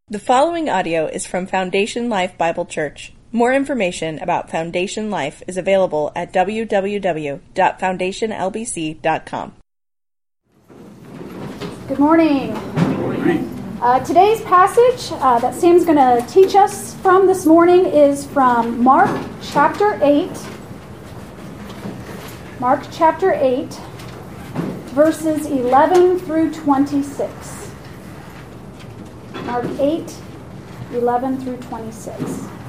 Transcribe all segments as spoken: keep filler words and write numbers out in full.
The following audio is from Foundation Life Bible Church. More information about Foundation Life is available at w w w dot foundation l b c dot com. Good morning. Good morning. Uh, today's passage uh, that Sam's going to teach us from this morning is from Mark chapter eight. Mark chapter eight, verses eleven through twenty-six. Mark eight, eleven through twenty-six.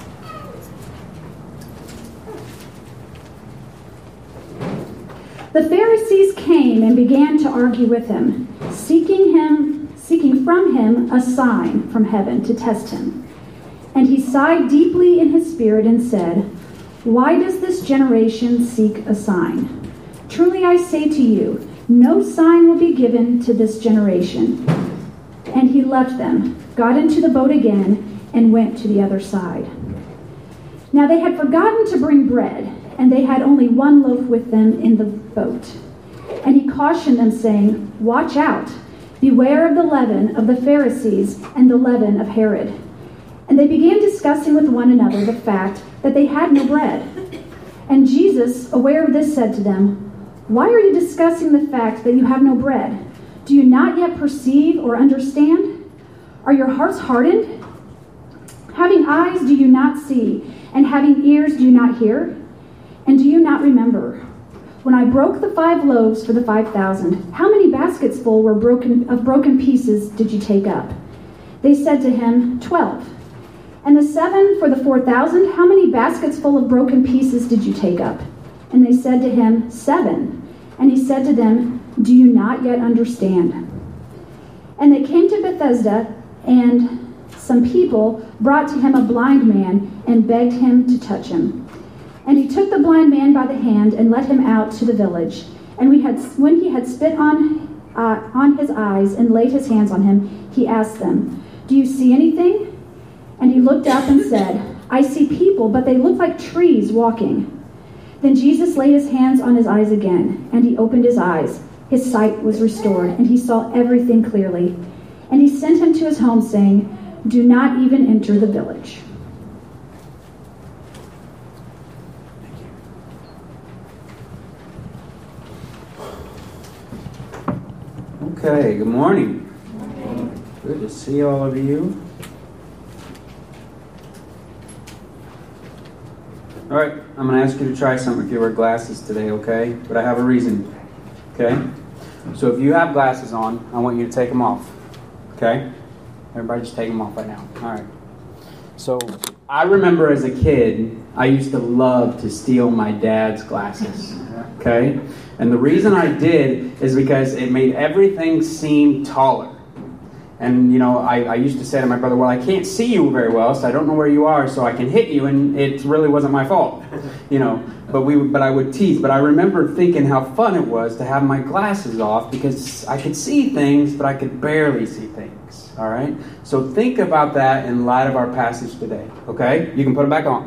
The Pharisees came and began to argue with him, seeking him, seeking from him a sign from heaven to test him. And he sighed deeply in his spirit and said, "Why does this generation seek a sign? Truly I say to you, no sign will be given to this generation." And he left them, got into the boat again, and went to the other side. Now they had forgotten to bring bread, and they had only one loaf with them in the boat. And he cautioned them, saying, "Watch out, beware of the leaven of the Pharisees and the leaven of Herod." And they began discussing with one another the fact that they had no bread. And Jesus, aware of this, said to them, "Why are you discussing the fact that you have no bread? Do you not yet perceive or understand? Are your hearts hardened? Having eyes, do you not see? And having ears, do you not hear? And do you not remember? When I broke the five loaves for the five thousand, how many baskets full were broken of broken pieces did you take up?" They said to him, "Twelve." "And the seven for the four thousand, how many baskets full of broken pieces did you take up?" And they said to him, "Seven." And he said to them, "Do you not yet understand?" And they came to Bethesda, and some people brought to him a blind man and begged him to touch him. And he took the blind man by the hand and led him out to the village. And we had, when he had spit on, uh, on his eyes and laid his hands on him, he asked them, "Do you see anything?" And he looked up and said, "I see people, but they look like trees walking." Then Jesus laid his hands on his eyes again, and he opened his eyes. His sight was restored, and he saw everything clearly. And he sent him to his home, saying, "Do not even enter the village." Okay, good morning. Good to see all of you. All right, I'm going to ask you to try something if you wear glasses today, okay? But I have a reason, okay? So if you have glasses on, I want you to take them off, okay? Everybody just take them off right now. All right. So I remember as a kid, I used to love to steal my dad's glasses, okay? And the reason I did is because it made everything seem taller. And, you know, I, I used to say to my brother, "Well, I can't see you very well, so I don't know where you are, so I can hit you," and it really wasn't my fault, you know. But we, but I would tease. But I remember thinking how fun it was to have my glasses off because I could see things, but I could barely see things, all right? So think about that in light of our passage today, okay? You can put them back on.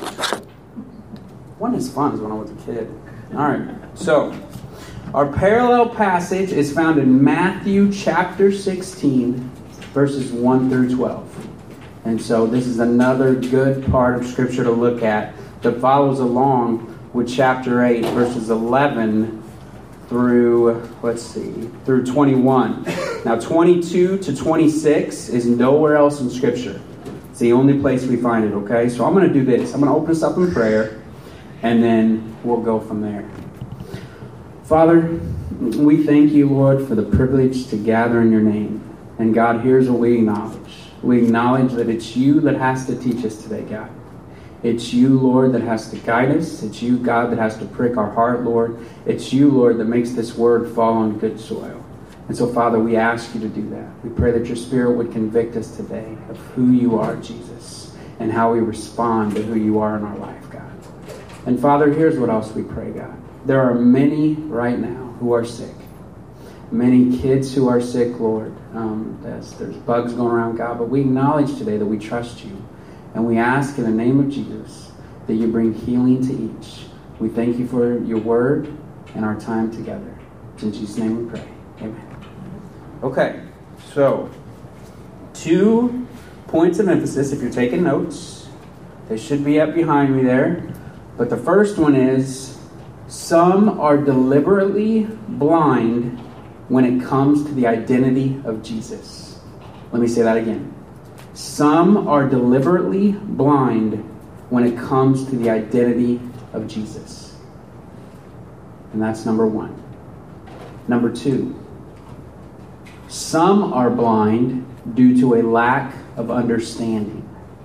Wasn't as fun as when I was a kid. All right, so our parallel passage is found in Matthew chapter sixteen, verses one through twelve. And so this is another good part of Scripture to look at that follows along with chapter eight, verses eleven through, let's see, through twenty-one. Now twenty-two to twenty-six is nowhere else in Scripture. It's the only place we find it, okay? So I'm going to do this. I'm going to open us up in prayer, and then we'll go from there. Father, we thank you, Lord, for the privilege to gather in your name. And God, here's what we acknowledge. We acknowledge that it's you that has to teach us today, God. It's you, Lord, that has to guide us. It's you, God, that has to prick our heart, Lord. It's you, Lord, that makes this word fall on good soil. And so, Father, we ask you to do that. We pray that your Spirit would convict us today of who you are, Jesus, and how we respond to who you are in our life, God. And, Father, here's what else we pray, God. There are many right now who are sick. Many kids who are sick, Lord. Um, there's, there's bugs going around, God. But we acknowledge today that we trust you. And we ask in the name of Jesus that you bring healing to each. We thank you for your word and our time together. In Jesus' name we pray. Amen. Okay, so two points of emphasis if you're taking notes. They should be up behind me there. But the first one is, some are deliberately blind when it comes to the identity of Jesus. Let me say that again. Some are deliberately blind when it comes to the identity of Jesus. And that's number one. Number two, some are blind due to a lack of understanding.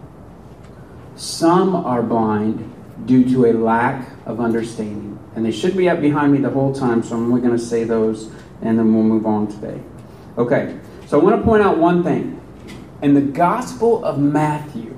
Some are blind due to a lack of understanding. And they should be up behind me the whole time, so I'm only going to say those, and then we'll move on today. Okay, so I want to point out one thing. In the Gospel of Matthew,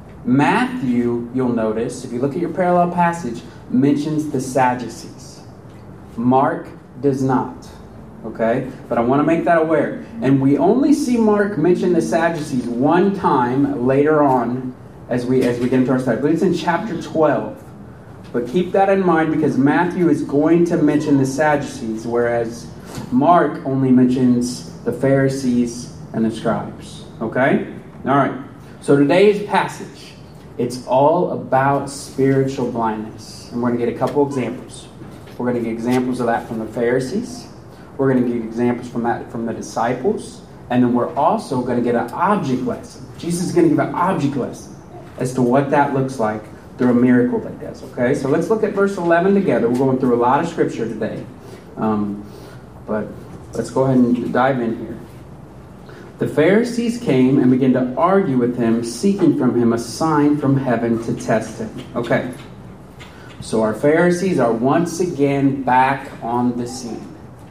Matthew, you'll notice, if you look at your parallel passage, mentions the Sadducees. Mark does not. Okay? But I want to make that aware. And we only see Mark mention the Sadducees one time later on as we as we get into our study. But it's in chapter twelve. But keep that in mind because Matthew is going to mention the Sadducees, whereas Mark only mentions the Pharisees and the scribes. Okay? All right. So today's passage, it's all about spiritual blindness. And we're going to get a couple examples. We're going to get examples of that from the Pharisees. We're going to get examples from that from the disciples. And then we're also going to get an object lesson. Jesus is going to give an object lesson as to what that looks like through a miracle that does. Okay? So let's look at verse eleven together. We're going through a lot of scripture today. Um, but let's go ahead and dive in here. The Pharisees came and began to argue with him, seeking from him a sign from heaven to test him. Okay. So our Pharisees are once again back on the scene.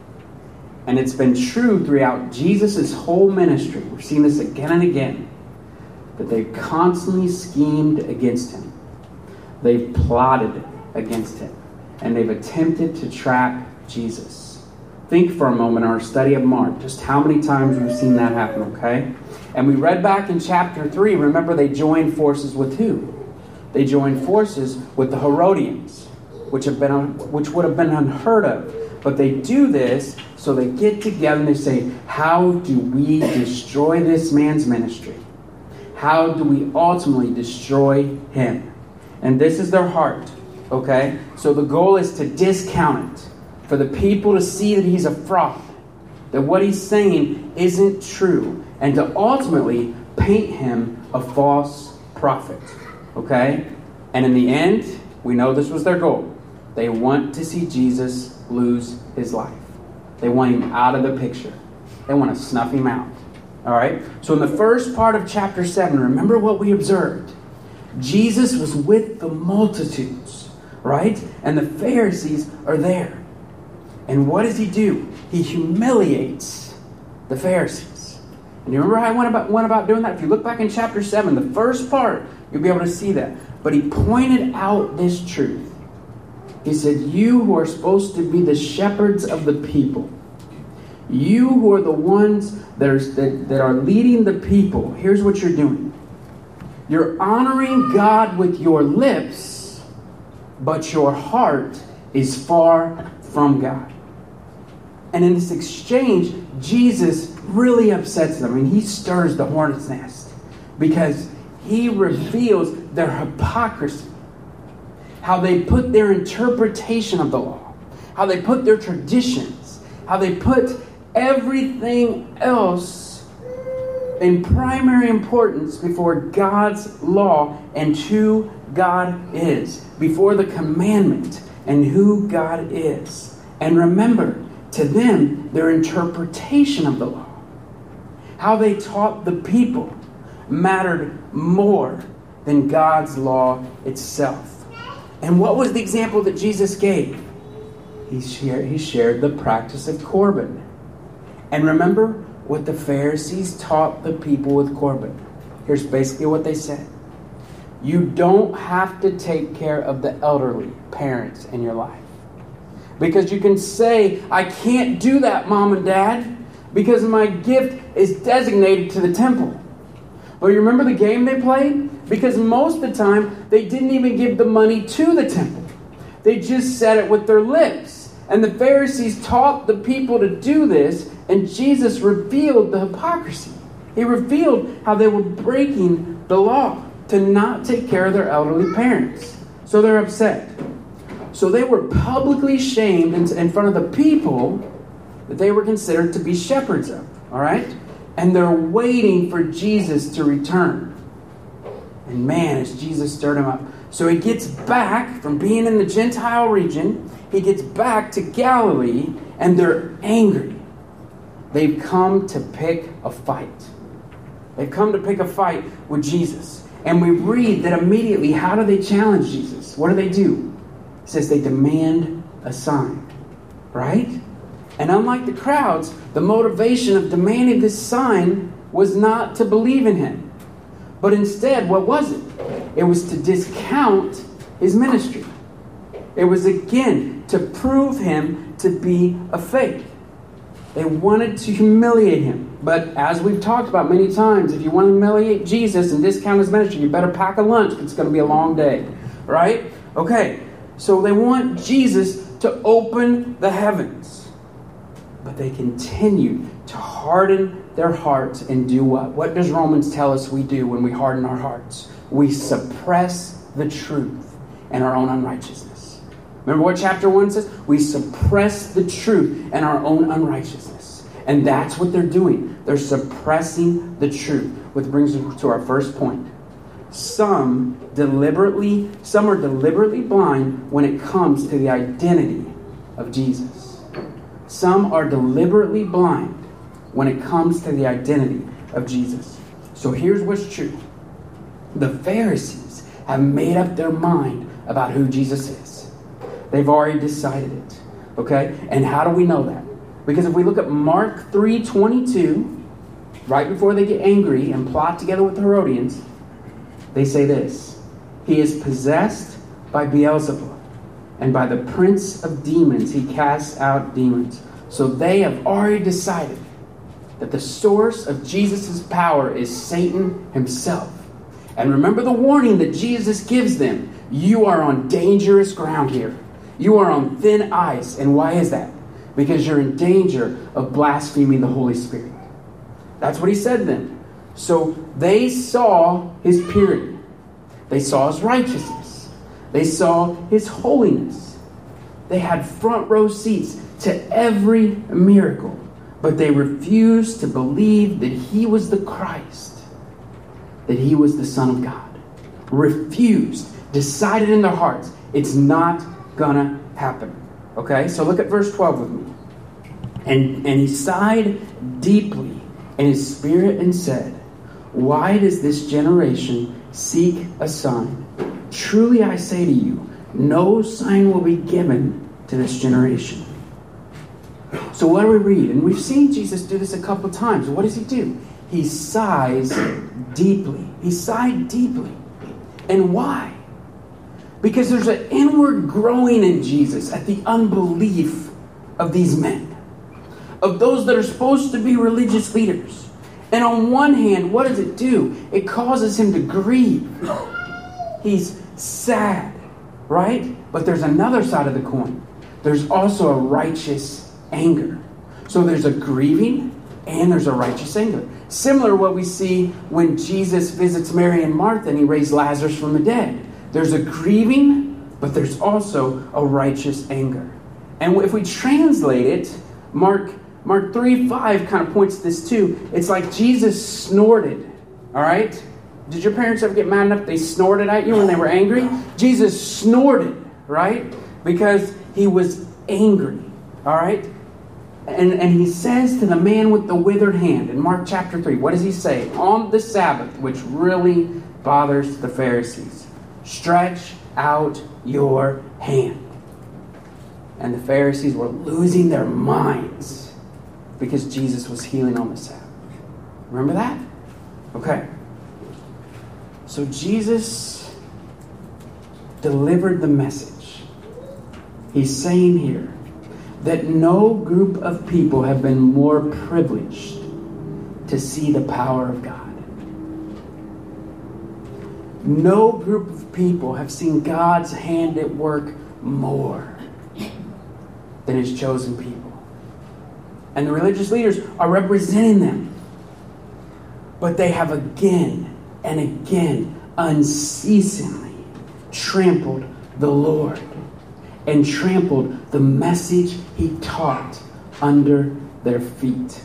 And it's been true throughout Jesus' whole ministry. We've seen this again and again. That they've constantly schemed against him. They've plotted against him. And they've attempted to trap Jesus. Think for a moment in our study of Mark, just how many times we've seen that happen, okay? And we read back in chapter three, remember they joined forces with who? They joined forces with the Herodians, which have been which would have been unheard of. But they do this, so they get together and they say, how do we destroy this man's ministry? How do we ultimately destroy him? And this is their heart, okay? So the goal is to discount it, for the people to see that he's a fraud, that what he's saying isn't true, and to ultimately paint him a false prophet, okay? And in the end, we know this was their goal. They want to see Jesus lose his life. They want him out of the picture. They want to snuff him out. All right? So in the first part of chapter seven, remember what we observed. Jesus was with the multitudes, right? And the Pharisees are there. And what does he do? He humiliates the Pharisees. And you remember how I went about, went about doing that? If you look back in chapter seven, the first part, you'll be able to see that. But he pointed out this truth. He said, you who are supposed to be the shepherds of the people, you who are the ones that are, that, that are leading the people, here's what you're doing. You're honoring God with your lips, but your heart is far from God. And in this exchange, Jesus really upsets them. I mean, he stirs the hornet's nest because he reveals their hypocrisy. How they put their interpretation of the law. How they put their traditions. How they put everything else in primary importance before God's law and who God is. Before the commandment and who God is. And remember, to them, their interpretation of the law. How they taught the people mattered more than God's law itself. And what was the example that Jesus gave? He shared, he shared the practice of Corban. And remember what the Pharisees taught the people with Corban. Here's basically what they said. You don't have to take care of the elderly parents in your life. Because you can say, I can't do that, Mom and Dad, because my gift is designated to the temple. But you remember the game they played? Because most of the time, they didn't even give the money to the temple. They just said it with their lips. And the Pharisees taught the people to do this, and Jesus revealed the hypocrisy. He revealed how they were breaking the law to not take care of their elderly parents. So they're upset. So they were publicly shamed in, in front of the people that they were considered to be shepherds of. All right? And they're waiting for Jesus to return. And man, as Jesus stirred him up. So he gets back from being in the Gentile region. He gets back to Galilee, and they're angry. They've come to pick a fight. They've come to pick a fight with Jesus. And we read that immediately, how do they challenge Jesus? What do they do? It says they demand a sign. Right? And unlike the crowds, the motivation of demanding this sign was not to believe in him. But instead, what was it? It was to discount his ministry. It was, again, to prove him to be a fake. They wanted to humiliate him. But as we've talked about many times, if you want to humiliate Jesus and discount his ministry, you better pack a lunch because it's going to be a long day. Right? Okay, so they want Jesus to open the heavens. But they continue to harden their hearts and do what? What does Romans tell us we do when we harden our hearts? We suppress the truth and our own unrighteousness. Remember what chapter one says? We suppress the truth and our own unrighteousness. And that's what they're doing. They're suppressing the truth. Which brings us to our first point. Some deliberately, some are deliberately blind when it comes to the identity of Jesus. Some are deliberately blind when it comes to the identity of Jesus. So here's what's true. The Pharisees have made up their mind about who Jesus is. They've already decided it. Okay? And how do we know that? Because if we look at Mark three twenty-two, right before they get angry and plot together with the Herodians, they say this: he is possessed by Beelzebub, and by the prince of demons he casts out demons. So they have already decided that the source of Jesus' power is Satan himself. And remember the warning that Jesus gives them. You are on dangerous ground here. You are on thin ice. And why is that? Because you're in danger of blaspheming the Holy Spirit. That's what he said to them. So they saw his purity. They saw his righteousness. They saw his holiness. They had front row seats to every miracle. But they refused to believe that he was the Christ, that he was the Son of God. Refused. Decided in their hearts, it's not gonna happen. Okay, so look at verse twelve with me. And, and he sighed deeply in his spirit and said, why does this generation seek a sign? Truly I say to you, no sign will be given to this generation. So what do we read? And we've seen Jesus do this a couple times. What does he do? He sighs deeply. He sighed deeply. And why? Because there's an inward growing in Jesus at the unbelief of these men, of those that are supposed to be religious leaders. And on one hand, what does it do? It causes him to grieve. He's sad, right? But there's another side of the coin. There's also a righteous anger. So there's a grieving and there's a righteous anger. Similar to what we see when Jesus visits Mary and Martha and he raised Lazarus from the dead. There's a grieving, but there's also a righteous anger. And if we translate it, Mark Mark three five kind of points to this too. It's like Jesus snorted. All right? Did your parents ever get mad enough they snorted at you when they were angry? Jesus snorted, right? Because he was angry. All right? And, and he says to the man with the withered hand in Mark chapter three, what does he say? On the Sabbath, which really bothers the Pharisees. Stretch out your hand. And the Pharisees were losing their minds because Jesus was healing on the Sabbath. Remember that? Okay. So Jesus delivered the message. He's saying here that no group of people have been more privileged to see the power of God. No group of people have seen God's hand at work more than his chosen people. And the religious leaders are representing them. But they have again and again unceasingly trampled the Lord and trampled the message he taught under their feet.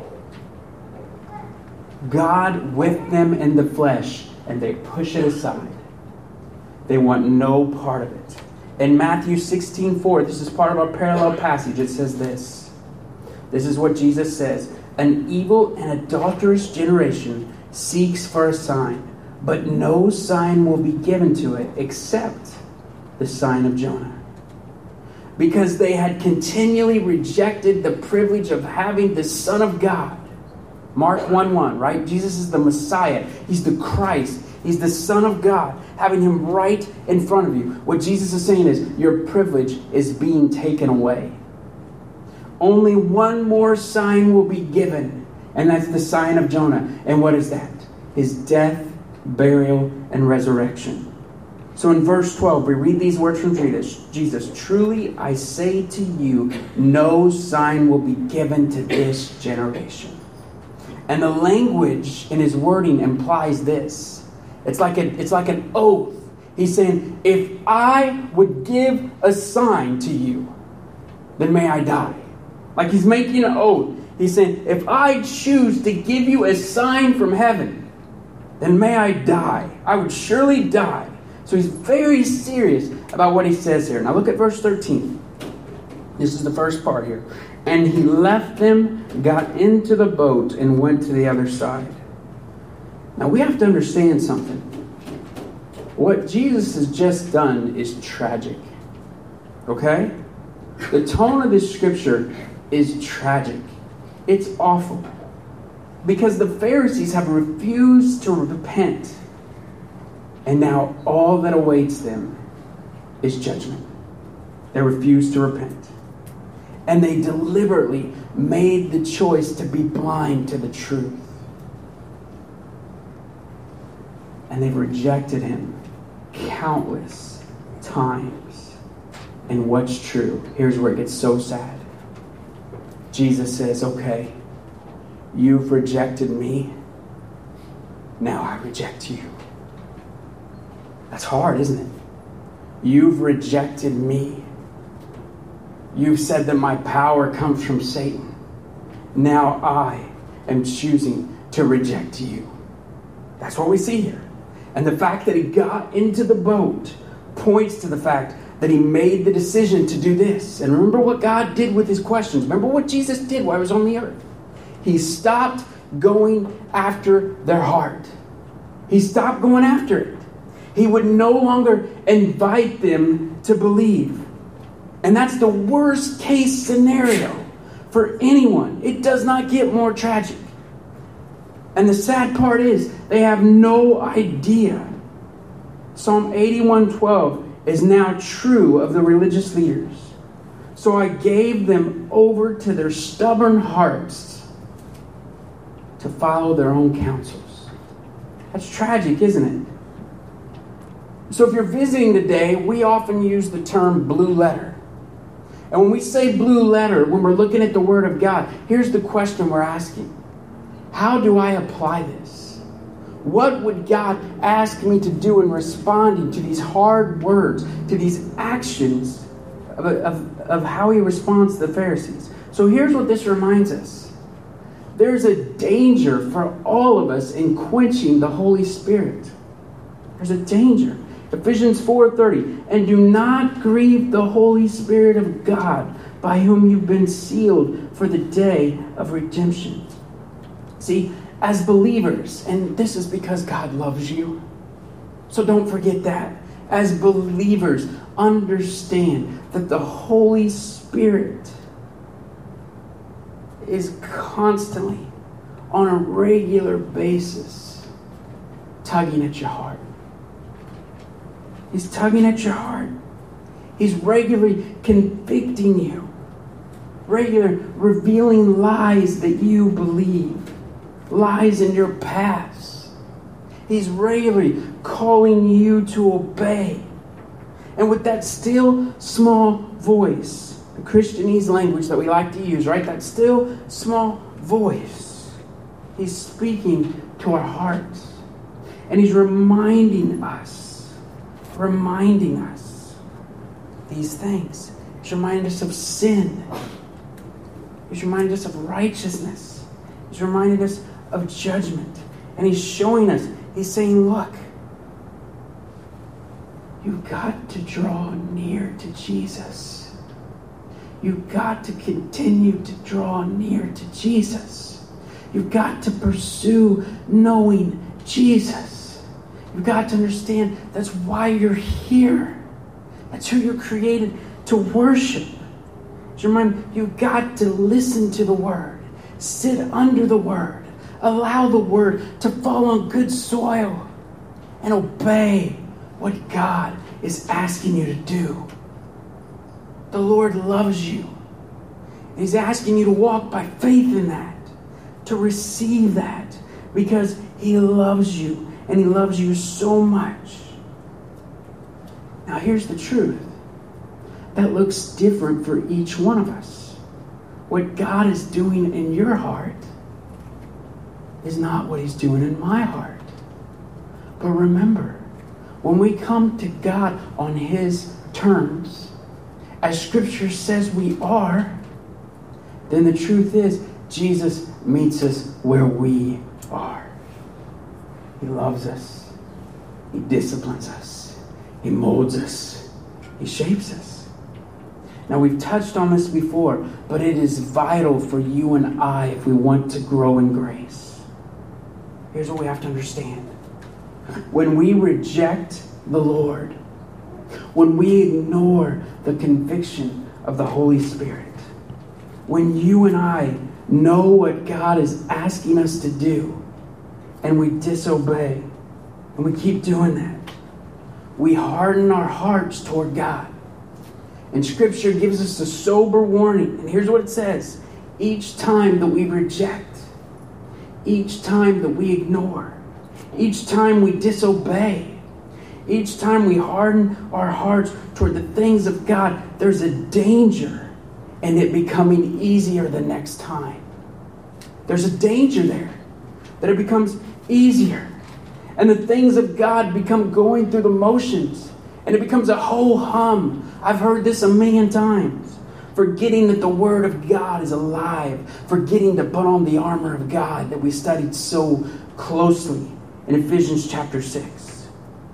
God with them in the flesh, and they push it aside. They want no part of it. In Matthew sixteen four, this is part of our parallel passage, it says this. This is what Jesus says. An evil and adulterous generation seeks for a sign, but no sign will be given to it except the sign of Jonah. Because they had continually rejected the privilege of having the Son of God. Mark one one, right? Jesus is the Messiah. He's the Christ. He's the Son of God. Having him right in front of you. What Jesus is saying is, your privilege is being taken away. Only one more sign will be given. And that's the sign of Jonah. And what is that? His death, burial, and resurrection. So in verse twelve, we read these words from Jesus. Truly I say to you, no sign will be given to this generation. And the language in his wording implies this. It's like a, it's like an oath. He's saying, if I would give a sign to you, then may I die. Like he's making an oath. He's saying, if I choose to give you a sign from heaven, then may I die. I would surely die. So he's very serious about what he says here. Now look at verse thirteen. This is the first part here. And he left them, got into the boat, and went to the other side. Now we have to understand something. What Jesus has just done is tragic. Okay? The tone of this scripture is tragic. It's awful. Because the Pharisees have refused to repent. And now all that awaits them is judgment. They refuse to repent. And they deliberately made the choice to be blind to the truth. And they've rejected him countless times. And what's true? Here's where it gets so sad. Jesus says, okay, you've rejected me. Now I reject you. That's hard, isn't it? You've rejected me. You've said that my power comes from Satan. Now I am choosing to reject you. That's what we see here. And the fact that he got into the boat points to the fact that he made the decision to do this. And remember what God did with his questions. Remember what Jesus did while he was on the earth. He stopped going after their heart. He stopped going after it. He would no longer invite them to believe. And that's the worst case scenario for anyone. It does not get more tragic. And the sad part is, they have no idea. Psalm eighty-one twelve is now true of the religious leaders. So I gave them over to their stubborn hearts to follow their own counsels. That's tragic, isn't it? So if you're visiting today, we often use the term blue letter. And when we say blue letter, when we're looking at the Word of God, here's the question we're asking. How do I apply this? What would God ask me to do in responding to these hard words, to these actions of, of, of how he responds to the Pharisees? So here's what this reminds us. There's a danger for all of us in quenching the Holy Spirit. There's a danger. Ephesians four thirty, and do not grieve the Holy Spirit of God, by whom you've been sealed for the day of redemption. See, as believers, and this is because God loves you, so don't forget that. As believers, understand that the Holy Spirit is constantly, on a regular basis, tugging at your heart. He's tugging at your heart. He's regularly convicting you. Regularly revealing lies that you believe. Lies in your past. He's regularly calling you to obey. And with that still small voice, the Christianese language that we like to use, right? That still small voice. He's speaking to our hearts. And he's reminding us, reminding us these things. He's reminding us of sin. He's reminding us of righteousness. He's reminding us of judgment. And he's showing us, he's saying, look, you've got to draw near to Jesus. You've got to continue to draw near to Jesus. You've got to pursue knowing Jesus. You've got to understand that's why you're here. That's who you're created to worship. Remember, you've got to listen to the Word. Sit under the Word. Allow the Word to fall on good soil and obey what God is asking you to do. The Lord loves you. He's asking you to walk by faith in that, to receive that, because He loves you, and He loves you so much. Now here's the truth. That looks different for each one of us. What God is doing in your heart is not what He's doing in my heart. But remember, when we come to God on His terms, as Scripture says we are, then the truth is Jesus meets us where we are. He loves us. He disciplines us. He molds us. He shapes us. Now, we've touched on this before, but it is vital for you and I if we want to grow in grace. Here's what we have to understand. When we reject the Lord, when we ignore the conviction of the Holy Spirit, when you and I know what God is asking us to do, and we disobey, and we keep doing that, we harden our hearts toward God. And Scripture gives us a sober warning. And here's what it says. Each time that we reject, each time that we ignore, each time we disobey, each time we harden our hearts toward the things of God, there's a danger in it becoming easier the next time. There's a danger there that it becomes easier. And the things of God become going through the motions. And it becomes a whole hum. I've heard this a million times. Forgetting that the Word of God is alive. Forgetting to put on the armor of God that we studied so closely in Ephesians chapter six.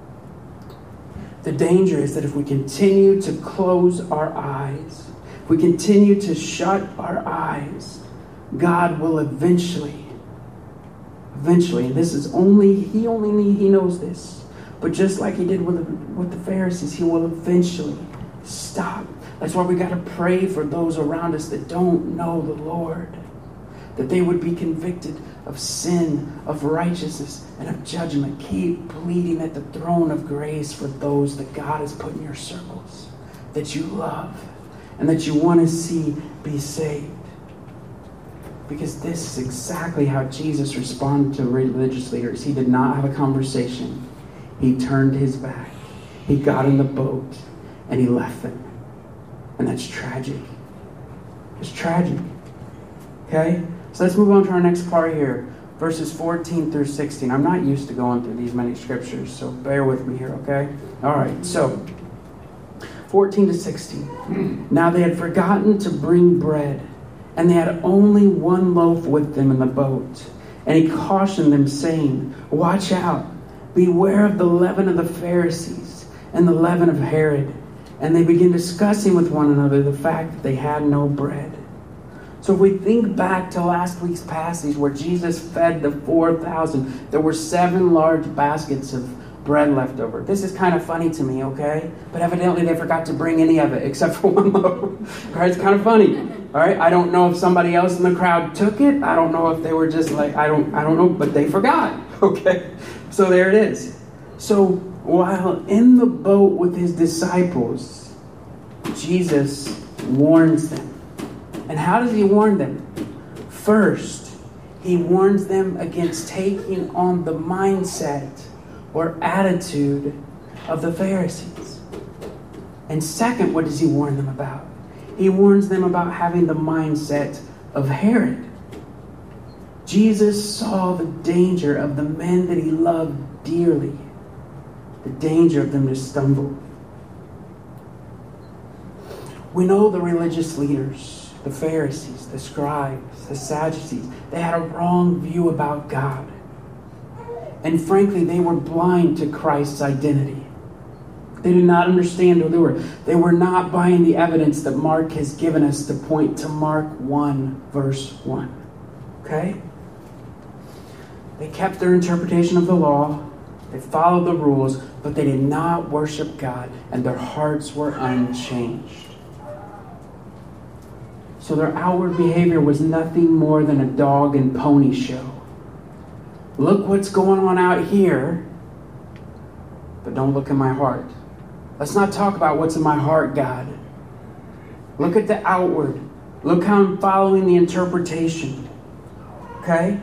The danger is that if we continue to close our eyes, if we continue to shut our eyes, God will eventually, eventually, and this is only, He only He knows this, but just like He did with the, with the Pharisees, He will eventually stop. That's why we got to pray for those around us that don't know the Lord, that they would be convicted of sin, of righteousness, and of judgment. Keep pleading at the throne of grace for those that God has put in your circles, that you love, and that you want to see be saved. Because this is exactly how Jesus responded to religious leaders. He did not have a conversation. He turned His back. He got in the boat, and He left them. And that's tragic. It's tragic. Okay? So let's move on to our next part here. Verses fourteen through sixteen. I'm not used to going through these many scriptures, so bear with me here, okay? All right, so fourteen to sixteen. Now they had forgotten to bring bread, and they had only one loaf with them in the boat. And He cautioned them, saying, watch out. Beware of the leaven of the Pharisees and the leaven of Herod. And they began discussing with one another the fact that they had no bread. So if we think back to last week's passage where Jesus fed the four thousand, there were seven large baskets of bread left over. This is kind of funny to me, okay? But evidently they forgot to bring any of it except for one loaf. All right, it's kind of funny. All right, I don't know if somebody else in the crowd took it. I don't know if they were just like, I don't, I don't know, but they forgot. Okay, so there it is. So while in the boat with His disciples, Jesus warns them. And how does He warn them? First, He warns them against taking on the mindset or attitude of the Pharisees. And second, what does He warn them about? He warns them about having the mindset of Herod. Jesus saw the danger of the men that he loved dearly, the danger of them to stumble. We know the religious leaders, the Pharisees, the scribes, the Sadducees, they had a wrong view about God. And frankly, they were blind to Christ's identity. They did not understand who they were. They were not buying the evidence that Mark has given us to point to Mark one, verse one. Okay? They kept their interpretation of the law. They followed the rules, but they did not worship God, and their hearts were unchanged. So their outward behavior was nothing more than a dog and pony show. Look what's going on out here, but don't look in my heart. Let's not talk about what's in my heart, God. Look at the outward. Look how I'm following the interpretation. Okay?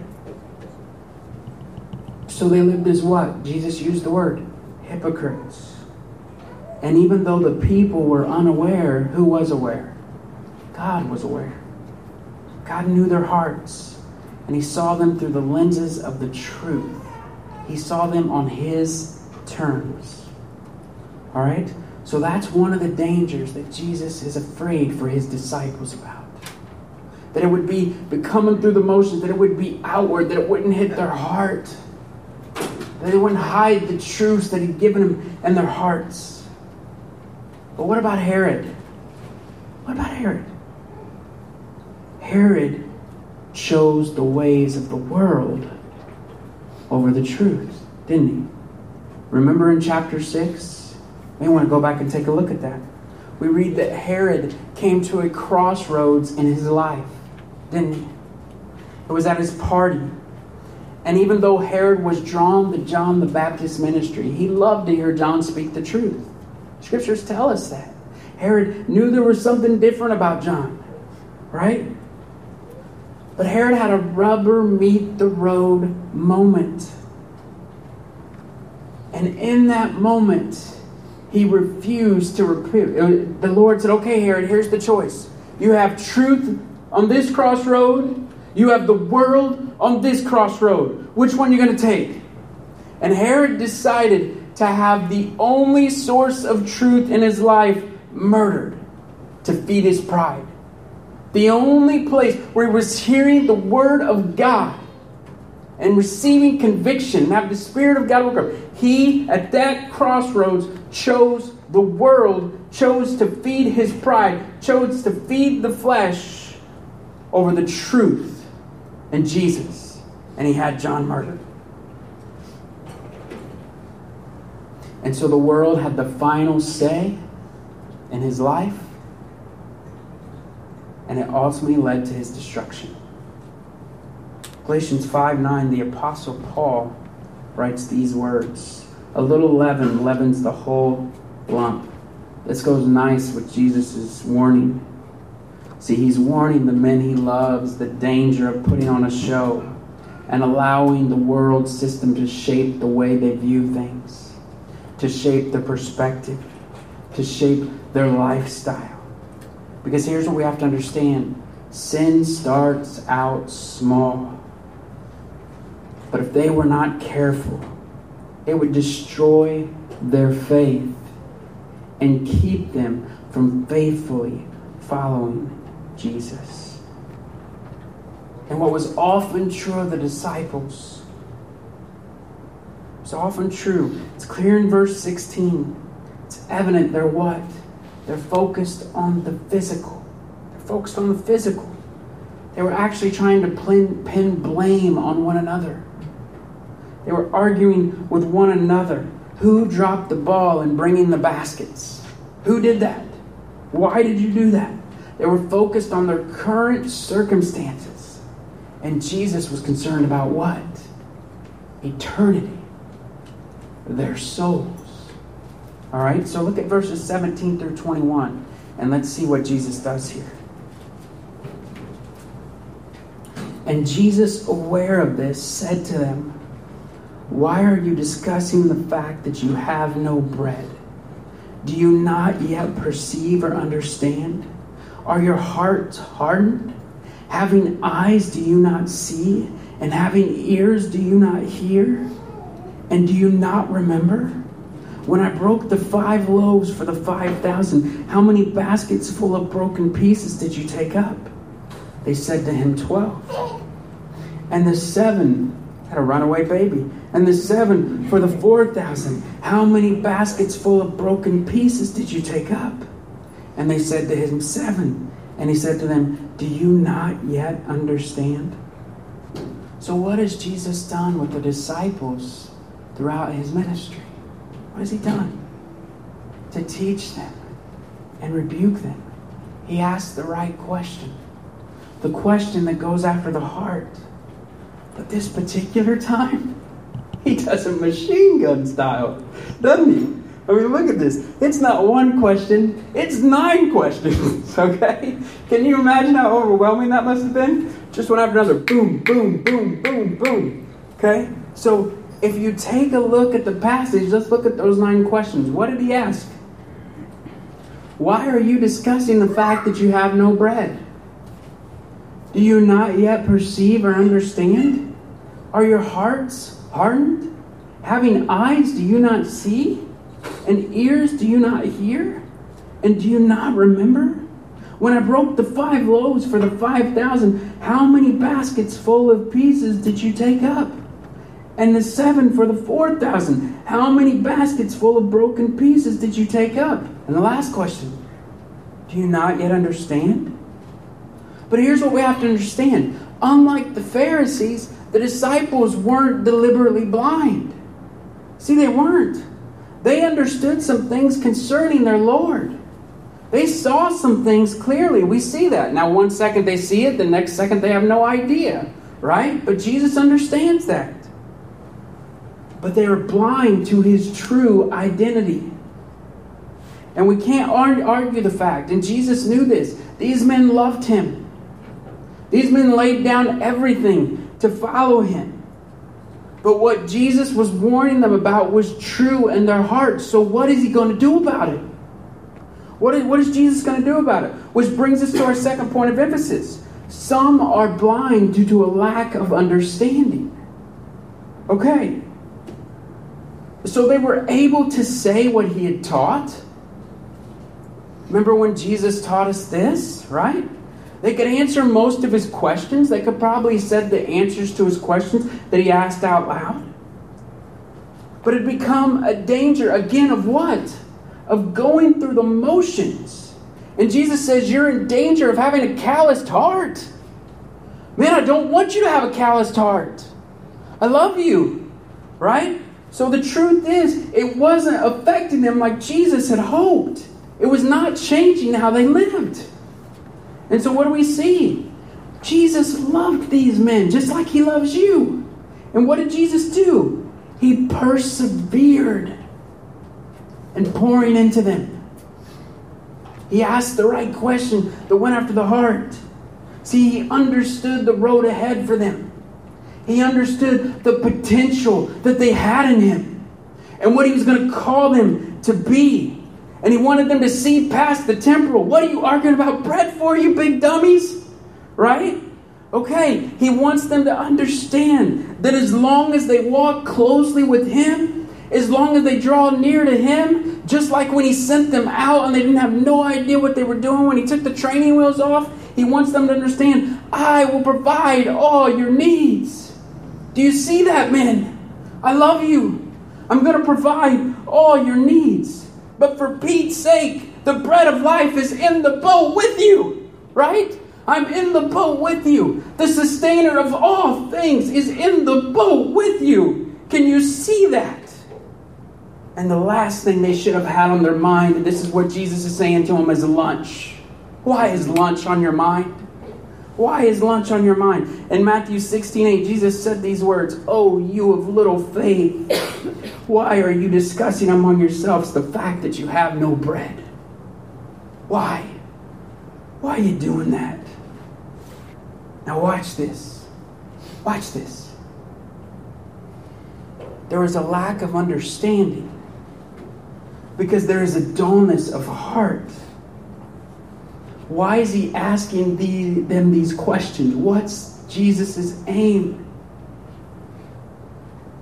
So they lived as what? Jesus used the word hypocrites. And even though the people were unaware, who was aware? God was aware. God knew their hearts. And he saw them through the lenses of the truth. He saw them on his terms. All right? So that's one of the dangers that Jesus is afraid for his disciples about. That it would be coming through the motions, that it would be outward, that it wouldn't hit their heart. That they wouldn't hide the truths that he'd given them in their hearts. But what about Herod? What about Herod? Herod chose the ways of the world over the truth, didn't he? Remember in chapter six? You may want to go back and take a look at that. We read that Herod came to a crossroads in his life, didn't he? It was at his party. And even though Herod was drawn to John the Baptist ministry, he loved to hear John speak the truth. Scriptures tell us that. Herod knew there was something different about John, right? But Herod had a rubber meet the road moment. And in that moment, he refused to reprove. The Lord said, okay, Herod, here's the choice. You have truth on this crossroad. You have the world on this crossroad. Which one are you going to take? And Herod decided to have the only source of truth in his life murdered to feed his pride. The only place where he was hearing the word of God and receiving conviction and have the Spirit of God work. He, at that crossroads, chose the world, chose to feed his pride, chose to feed the flesh over the truth and Jesus. And he had John murdered. And so the world had the final say in his life. And it ultimately led to his destruction. Galatians five nine, the Apostle Paul writes these words. A little leaven leavens the whole lump. This goes nice with Jesus' warning. See, he's warning the men he loves the danger of putting on a show and allowing the world system to shape the way they view things, to shape their perspective, to shape their lifestyle. Because here's what we have to understand. Sin starts out small. But if they were not careful, it would destroy their faith and keep them from faithfully following Jesus. And what was often true of the disciples, it's often true. It's clear in verse sixteen. It's evident they're what? They're focused on the physical. They're focused on the physical. They were actually trying to pin, pin blame on one another. They were arguing with one another. Who dropped the ball in bringing the baskets? Who did that? Why did you do that? They were focused on their current circumstances. And Jesus was concerned about what? Eternity. Their souls. All right, so look at verses seventeen through twenty-one, and let's see what Jesus does here. And Jesus, aware of this, said to them, "Why are you discussing the fact that you have no bread? Do you not yet perceive or understand? Are your hearts hardened? Having eyes, do you not see? And having ears, do you not hear? And do you not remember? When I broke the five loaves for the five thousand, how many baskets full of broken pieces did you take up? They said to him, twelve. And the seven, had a runaway baby. And the seven for the four thousand, how many baskets full of broken pieces did you take up? And they said to him, seven. And he said to them, do you not yet understand? So what has Jesus done with the disciples throughout his ministry? What has he done? To teach them and rebuke them. He asked the right question. The question that goes after the heart. But this particular time, he does it machine gun style, doesn't he? I mean, look at this. It's not one question, it's nine questions, okay? Can you imagine how overwhelming that must have been? Just one after another, boom, boom, boom, boom, boom, okay? So if you take a look at the passage, let's look at those nine questions. What did he ask? Why are you discussing the fact that you have no bread? Do you not yet perceive or understand? Are your hearts hardened? Having eyes, do you not see? And ears, do you not hear? And do you not remember? When I broke the five loaves for the five thousand, how many baskets full of pieces did you take up? And the seven for the four thousand, how many baskets full of broken pieces did you take up? And the last question, do you not yet understand? But here's what we have to understand. Unlike the Pharisees, the disciples weren't deliberately blind. See, they weren't. They understood some things concerning their Lord. They saw some things clearly. We see that. Now, one second they see it, the next second they have no idea, right? But Jesus understands that. But they are blind to his true identity. And we can't argue the fact. And Jesus knew this. These men loved him. These men laid down everything to follow him. But what Jesus was warning them about was true in their hearts. So what is he going to do about it? What is, what is Jesus going to do about it? Which brings us to our second point of emphasis. Some are blind due to a lack of understanding. Okay. So they were able to say what he had taught. Remember when Jesus taught us this, right? They could answer most of his questions. They could probably said the answers to his questions that he asked out loud. But it become a danger, again, of what? Of going through the motions. And Jesus says, you're in danger of having a calloused heart. Man, I don't want you to have a calloused heart. I love you. Right? So the truth is, it wasn't affecting them like Jesus had hoped. It was not changing how they lived. And so what do we see? Jesus loved these men just like he loves you. And what did Jesus do? He persevered in pouring into them. He asked the right question that went after the heart. See, he understood the road ahead for them. He understood the potential that they had in him and what he was going to call them to be. And he wanted them to see past the temporal. What are you arguing about bread for, you big dummies? Right? Okay, he wants them to understand that as long as they walk closely with him, as long as they draw near to him, just like when he sent them out and they didn't have no idea what they were doing when he took the training wheels off, he wants them to understand, I will provide all your needs. Do you see that, men? I love you. I'm going to provide all your needs. But for Pete's sake, the bread of life is in the boat with you. Right? I'm in the boat with you. The sustainer of all things is in the boat with you. Can you see that? And the last thing they should have had on their mind, and this is what Jesus is saying to them, is lunch. Why is lunch on your mind? Why is lunch on your mind? In Matthew sixteen eight, Jesus said these words, oh, you of little faith, why are you discussing among yourselves the fact that you have no bread? Why? Why are you doing that? Now watch this. Watch this. There is a lack of understanding because there is a dullness of heart. Why is he asking the, them these questions? What's Jesus' aim?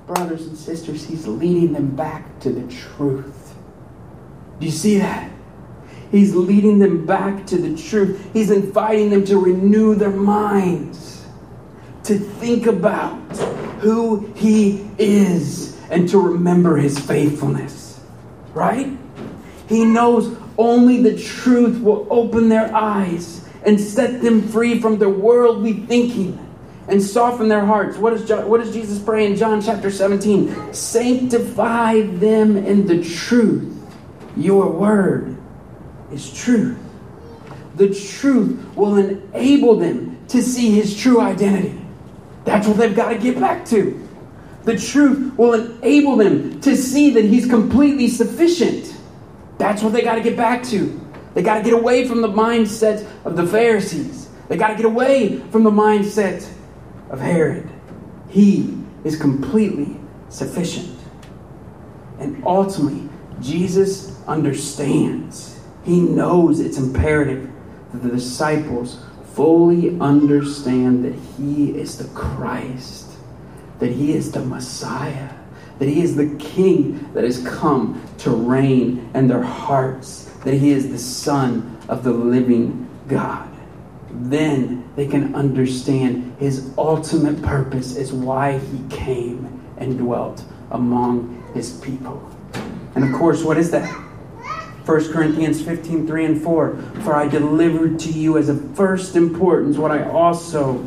brothers and sisters, he's leading them back to the truth. Do you see that? He's leading them back to the truth. He's inviting them to renew their minds, to think about who he is, and to remember his faithfulness. Right? He knows only the truth will open their eyes and set them free from their worldly thinking and soften their hearts. What does, John, what does Jesus pray in John chapter seventeen? Sanctify them in the truth. Your word is truth. The truth will enable them to see his true identity. That's what they've got to get back to. The truth will enable them to see that he's completely sufficient. That's what they got to get back to. They got to get away from the mindset of the Pharisees. They got to get away from the mindset of Herod. He is completely sufficient. And ultimately, Jesus understands. He knows it's imperative that the disciples fully understand that he is the Christ, that he is the Messiah, that he is the King that has come to reign in their hearts, that he is the Son of the living God. Then they can understand his ultimate purpose is why he came and dwelt among his people. And of course, what is that? First Corinthians fifteen, three and four. For I delivered to you as of first importance what I also,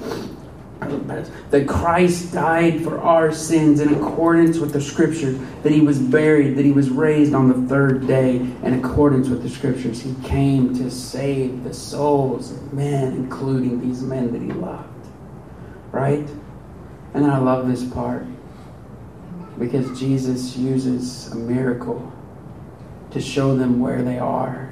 that Christ died for our sins in accordance with the Scriptures, that he was buried, that he was raised on the third day in accordance with the Scriptures. He came to save the souls of men, including these men that he loved. Right? And I love this part because Jesus uses a miracle to show them where they are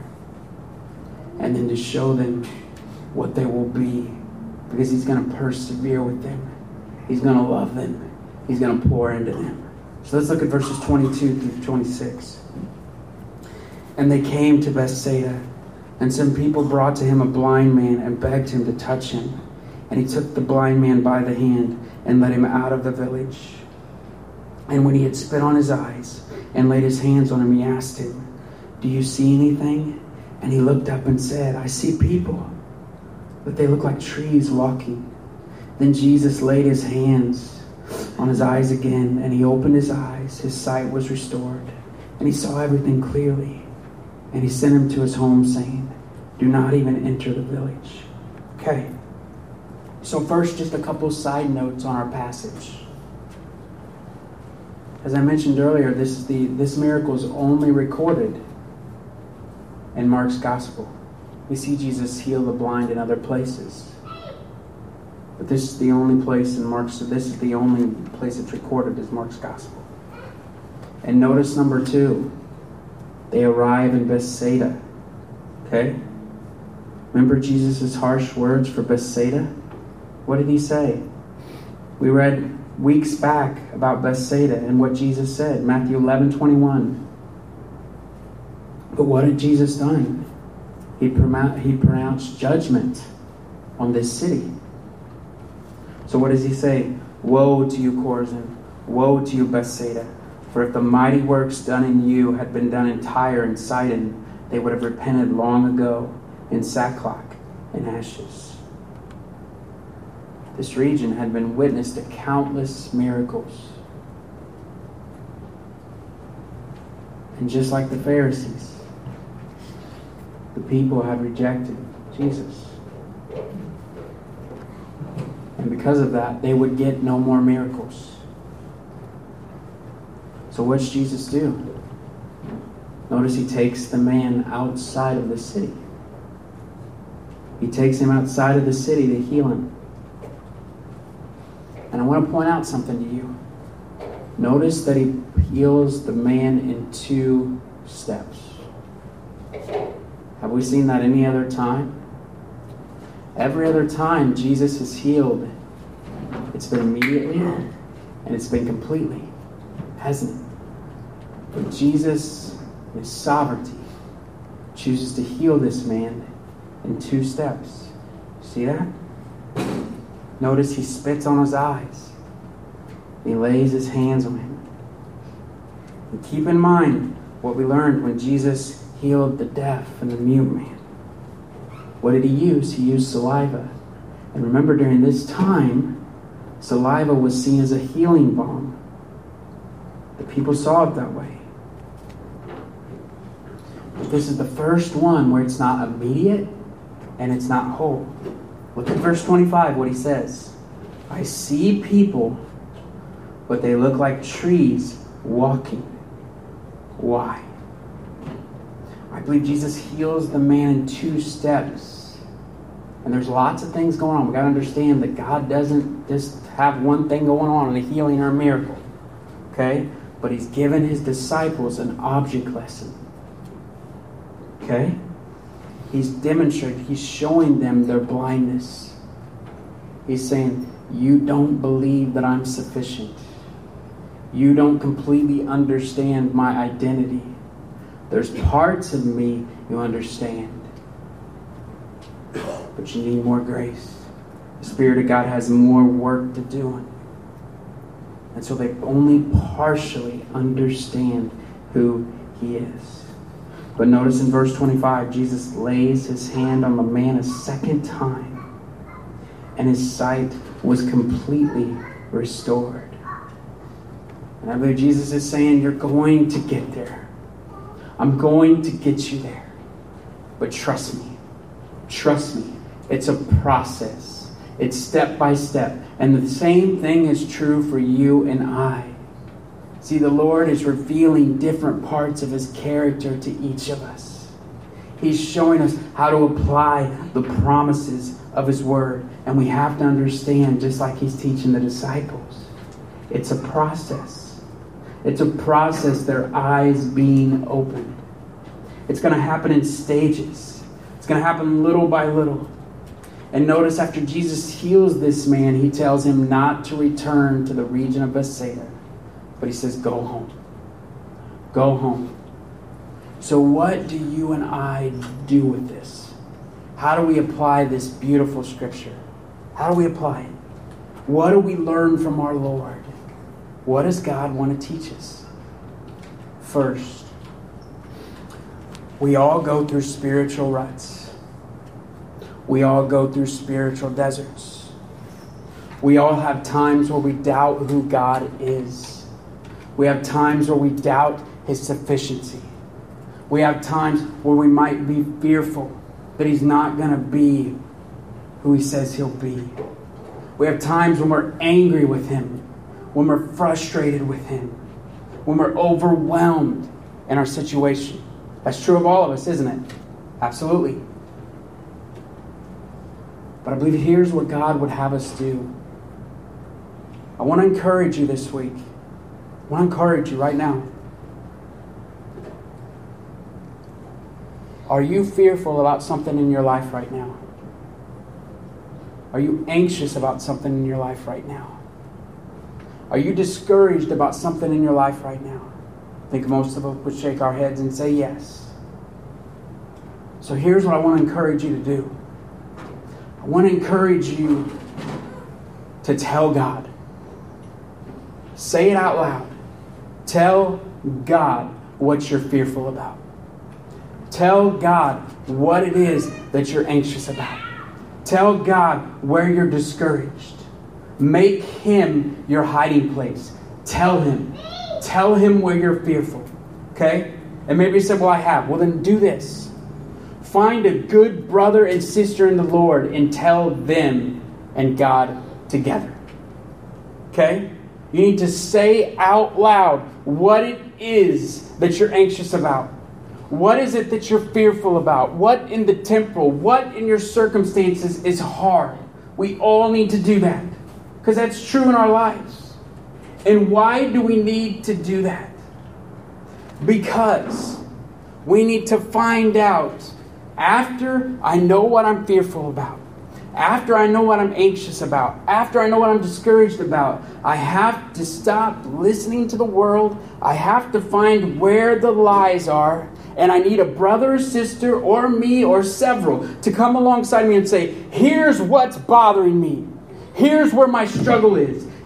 and then to show them what they will be, because he's going to persevere with them. He's going to love them. He's going to pour into them. So let's look at verses twenty-two through twenty-six. And they came to Bethsaida, and some people brought to him a blind man and begged him to touch him. And he took the blind man by the hand and led him out of the village. And when he had spit on his eyes and laid his hands on him, he asked him, do you see anything? And he looked up and said, I see people, but they look like trees walking. Then Jesus laid his hands on his eyes again, and he opened his eyes. His sight was restored, and he saw everything clearly. And he sent him to his home, saying, do not even enter the village. Okay. So first, just a couple side notes on our passage. As I mentioned earlier, this is the this miracle is only recorded in Mark's gospel. We see Jesus heal the blind in other places, but this is the only place in Mark's. So this is the only place it's recorded is Mark's gospel. And notice number two, they arrive in Bethsaida. Okay, remember Jesus' harsh words for Bethsaida? What did he say? We read weeks back about Bethsaida and what Jesus said, Matthew eleven twenty-one. But what had Jesus done? He, pronounced, he pronounced judgment on this city. So what does he say? Woe to you, Chorazin! Woe to you, Bethsaida! For if the mighty works done in you had been done in Tyre and Sidon, they would have repented long ago in sackcloth and ashes. This region had been witness to countless miracles. And just like the Pharisees, the people had rejected Jesus. And because of that, they would get no more miracles. So what's Jesus do? Notice he takes the man outside of the city. He takes him outside of the city to heal him. And I want to point out something to you. Notice that he heals the man in two steps. Have we seen that any other time? Every other time Jesus is healed, it's been immediately and it's been completely, hasn't it? But Jesus, in his sovereignty, chooses to heal this man in two steps. See that? Notice he spits on his eyes. He lays his hands on him. And keep in mind what we learned when Jesus healed the deaf and the mute man. What did he use? He used saliva. And remember, during this time, saliva was seen as a healing balm. The people saw it that way. But this is the first one where it's not immediate and it's not whole. Look at verse twenty-five, what he says. I see people, but they look like trees walking. Why? I believe Jesus heals the man in two steps. And there's lots of things going on. We've got to understand that God doesn't just have one thing going on in a healing or a miracle. Okay? But he's given his disciples an object lesson. Okay? He's demonstrated, he's showing them their blindness. He's saying, you don't believe that I'm sufficient. You don't completely understand my identity. There's parts of me you understand. But you need more grace. The Spirit of God has more work to do on you. And so they only partially understand who he is. But notice in verse twenty-five, Jesus lays his hand on the man a second time. And his sight was completely restored. And I believe Jesus is saying, you're going to get there. I'm going to get you there. But trust me. Trust me. It's a process. It's step by step. And the same thing is true for you and I. See, the Lord is revealing different parts of his character to each of us. He's showing us how to apply the promises of his word. And we have to understand, just like he's teaching the disciples, it's a process. It's a process, their eyes being opened. It's going to happen in stages. It's going to happen little by little. And notice after Jesus heals this man, he tells him not to return to the region of Bethsaida. But he says, go home. Go home. So what do you and I do with this? How do we apply this beautiful scripture? How do we apply it? What do we learn from our Lord? What does God want to teach us? First, we all go through spiritual ruts. We all go through spiritual deserts. We all have times where we doubt who God is. We have times where we doubt his sufficiency. We have times where we might be fearful that he's not going to be who he says he'll be. We have times when we're angry with him, when we're frustrated with him, when we're overwhelmed in our situation. That's true of all of us, isn't it? Absolutely. But I believe here's what God would have us do. I want to encourage you this week. I want to encourage you right now. Are you fearful about something in your life right now? Are you anxious about something in your life right now? Are you discouraged about something in your life right now? I think most of us would shake our heads and say yes. So here's what I want to encourage you to do. I want to encourage you to tell God. Say it out loud. Tell God what you're fearful about. Tell God what it is that you're anxious about. Tell God where you're discouraged. Make him your hiding place. Tell him. Tell him where you're fearful. Okay? And maybe you said, well, I have. Well, then do this. Find a good brother and sister in the Lord and tell them and God together. Okay? You need to say out loud what it is that you're anxious about. What is it that you're fearful about? What in the temporal, what in your circumstances is hard? We all need to do that. Because that's true in our lives. And why do we need to do that? Because we need to find out, after I know what I'm fearful about, after I know what I'm anxious about, after I know what I'm discouraged about, I have to stop listening to the world. I have to find where the lies are. And I need a brother or sister or me or several to come alongside me and say, here's what's bothering me. Here's where my struggle is.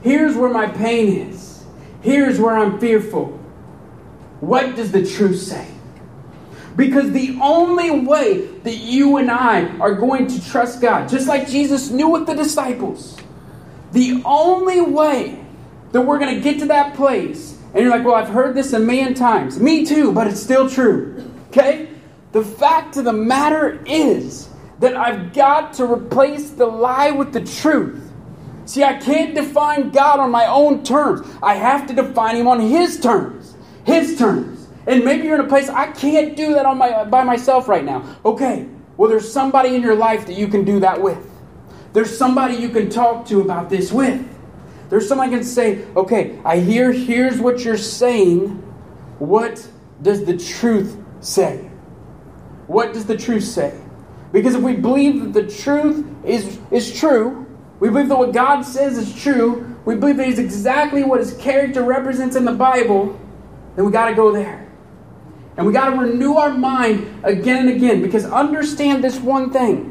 Here's where my pain is. Here's where I'm fearful. What does the truth say? Because the only way that you and I are going to trust God, just like Jesus knew with the disciples, the only way that we're going to get to that place, and you're like, well, I've heard this a million times. Me too, but it's still true. Okay? The fact of the matter is that I've got to replace the lie with the truth. See, I can't define God on my own terms. I have to define Him on His terms. His terms. And maybe you're in a place, I can't do that on my by myself right now. Okay, well, there's somebody in your life that you can do that with. There's somebody you can talk to about this with. There's somebody who can say, okay, I hear, here's what you're saying. What does the truth say? What does the truth say? Because if we believe that the truth is, is true, we believe that what God says is true, we believe that He's exactly what His character represents in the Bible, then we got to go there. And we got to renew our mind again and again. Because understand this one thing.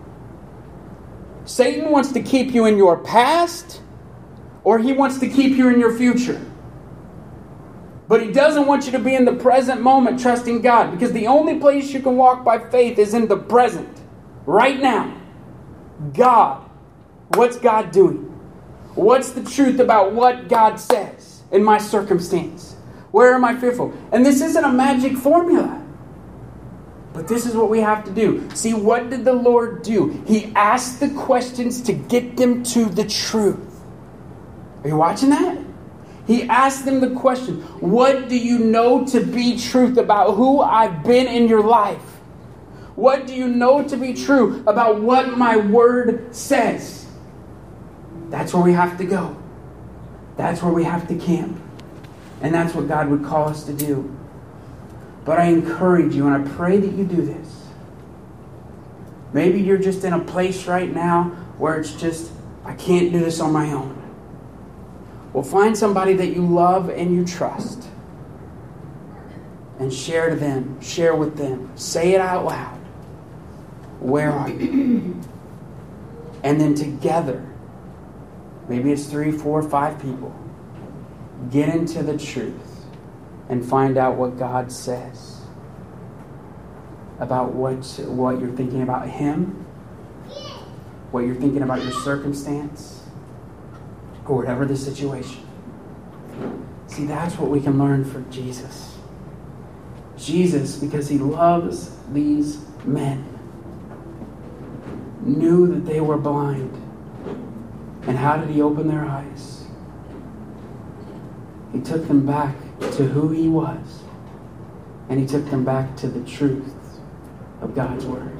Satan wants to keep you in your past, or he wants to keep you in your future. But he doesn't want you to be in the present moment trusting God. Because the only place you can walk by faith is in the present. Right now. God. What's God doing? What's the truth about what God says in my circumstance? Where am I fearful? And this isn't a magic formula. But this is what we have to do. See, what did the Lord do? He asked the questions to get them to the truth. Are you watching that? He asked them the question, what do you know to be truth about who I've been in your life? What do you know to be true about what my word says? That's where we have to go. That's where we have to camp. And that's what God would call us to do. But I encourage you, and I pray that you do this. Maybe you're just in a place right now where it's just, I can't do this on my own. Well, find somebody that you love and you trust. And share to them. Share with them. Say it out loud. Where are you? And then together, maybe it's three, four, five people, get into the truth and find out what God says about what, what you're thinking about Him, what you're thinking about your circumstance, or whatever the situation. See, that's what we can learn from Jesus. Jesus, because He loves these men, knew that they were blind. And how did He open their eyes? He took them back to who He was. And He took them back to the truth of God's Word.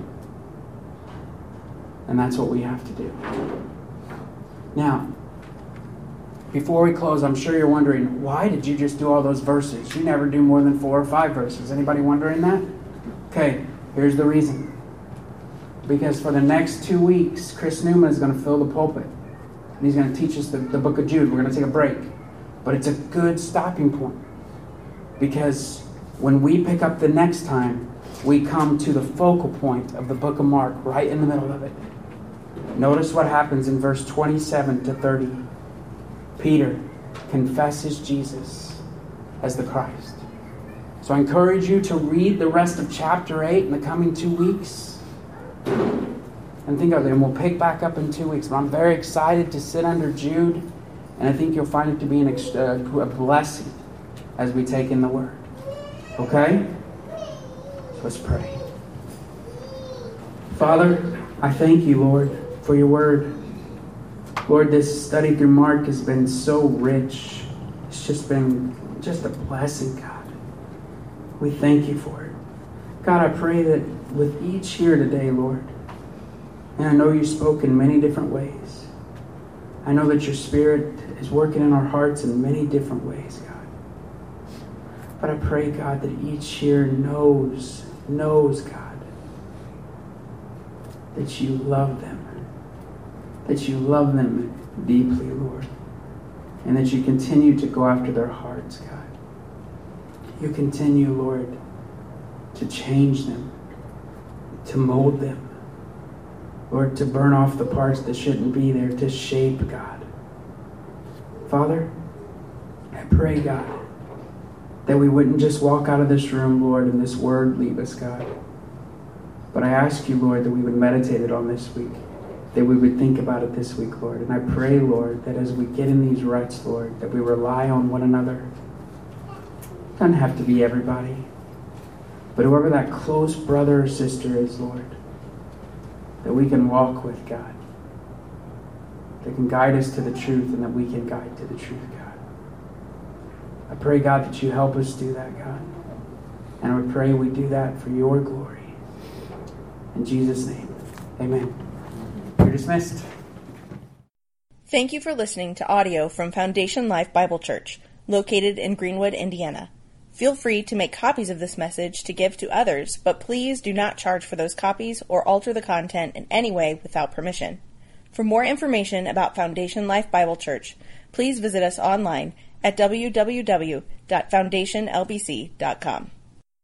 And that's what we have to do. Now, before we close, I'm sure you're wondering, why did you just do all those verses? You never do more than four or five verses. Anybody wondering that? Okay, here's the reason. Because for the next two weeks, Chris Newman is going to fill the pulpit. And he's going to teach us the, the book of Jude. We're going to take a break. But it's a good stopping point. Because when we pick up the next time, we come to the focal point of the book of Mark, right in the middle of it. Notice what happens in verse twenty-seven to thirty. Peter confesses Jesus as the Christ. So I encourage you to read the rest of chapter eight in the coming two weeks. And think of it, and we'll pick back up in two weeks. But I'm very excited to sit under Jude, and I think you'll find it to be an ex- uh, a blessing as we take in the Word. Okay? Let's pray. Father, I thank you, Lord, for your Word. Lord, this study through Mark has been so rich. It's just been just a blessing, God. We thank you for it. God, I pray that with each here today, Lord, and I know you spoke in many different ways. I know that your Spirit is working in our hearts in many different ways, God. But I pray, God, that each here knows, knows, God, that you love them. That you love them deeply, Lord. And that you continue to go after their hearts, God. You continue, Lord, to change them, to mold them. Lord, to burn off the parts that shouldn't be there, to shape, God. Father, I pray, God, that we wouldn't just walk out of this room, Lord, and this word leave us, God. But I ask you, Lord, that we would meditate it on this week, that we would think about it this week, Lord. And I pray, Lord, that as we get in these ruts, Lord, that we rely on one another. It doesn't have to be everybody, but whoever that close brother or sister is, Lord, that we can walk with, God, that can guide us to the truth and that we can guide to the truth, God. I pray, God, that you help us do that, God. And I pray we do that for your glory. In Jesus' name, amen. You're dismissed. Thank you for listening to audio from Foundation Life Bible Church, located in Greenwood, Indiana. Feel free to make copies of this message to give to others, but please do not charge for those copies or alter the content in any way without permission. For more information about Foundation Life Bible Church, please visit us online at w w w dot foundation l b c dot com.